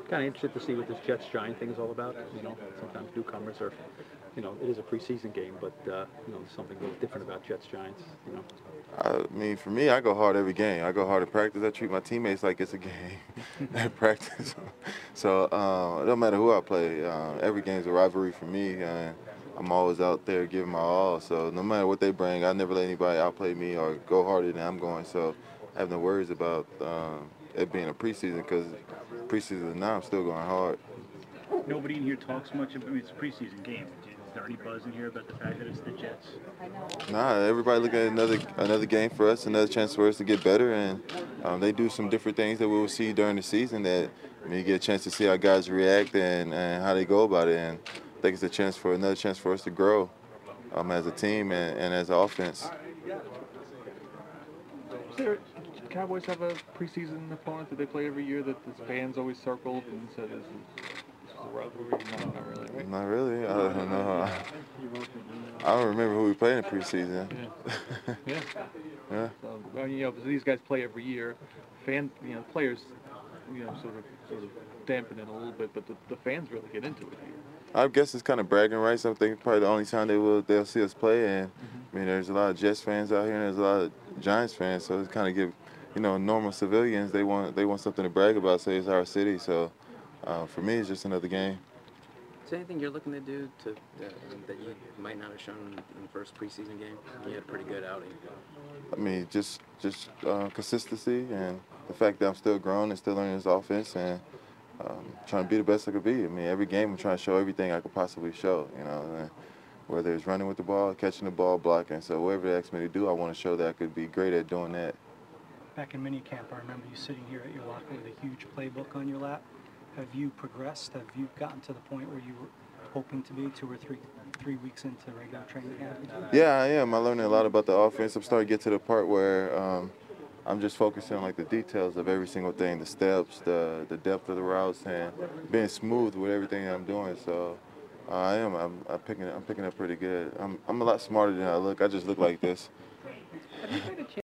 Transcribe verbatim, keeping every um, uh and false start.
Kind of interested to see what this Jets Giant thing is all about. You know, sometimes newcomers are, you know, it is a preseason game, but uh, you know, there's something a little different about Jets Giants. You know, I mean, for me, I go hard every game. I go hard at practice. I treat my teammates like it's a game at practice. So uh, it don't matter who I play. Uh, every game's a rivalry for me, and I'm always out there giving my all. So no matter what they bring, I never let anybody outplay me or go harder than I'm going. So I have no worries about um, it being a preseason because preseason now I'm still going hard. Nobody in here talks much about I mean, it's a preseason game. Is there any buzz in here about the fact that it's the Jets? Nah, everybody looking at another another game for us, another chance for us to get better, and um, they do some different things that we will see during the season. That I mean, you get a chance to see how guys react and, and how they go about it, and I think it's a chance for another chance for us to grow um, as a team and, and as an offense. Is there, Cowboys have a preseason opponent that they play every year that the fans always circled and said this is, this is a rivalry? No, not really, right? Not really. I don't know. I don't remember who we played in the preseason. Yeah. Yeah. Yeah. So, well, you know, these guys play every year. Fan, you know, players, you know, sort of, sort of dampen it a little bit, but the, the fans really get into it here. I guess it's kind of bragging rights. I think probably the only time they will they'll see us play, and mm-hmm. I mean, there's a lot of Jets fans out here, and there's a lot of Giants fans. So it's kind of give, you know, normal civilians they want they want something to brag about. Say it's our city. So uh, for me, it's just another game. Is there anything you're looking to do to uh, that you might not have shown in the first preseason game? You had a pretty good outing. I mean, just just uh, consistency and the fact that I'm still growing and still learning this offense and um, trying to be the best I could be. I mean, every game I'm trying to show everything I could possibly show. You know, and whether it's running with the ball, catching the ball, blocking. So whatever they ask me to do, I want to show that I could be great at doing that. Back in minicamp, I remember you sitting here at your locker with a huge playbook on your lap. Have you progressed? Have you gotten to the point where you were hoping to be two or three three weeks into regular training camp? Yeah, I am. I'm learning a lot about the offense. I'm starting to get to the part where um, I'm just focusing on like the details of every single thing, the steps, the the depth of the routes, and being smooth with everything that I'm doing. So uh, I am. I'm, I'm picking. I'm picking up pretty good. I'm. I'm a lot smarter than I look. I just look like this.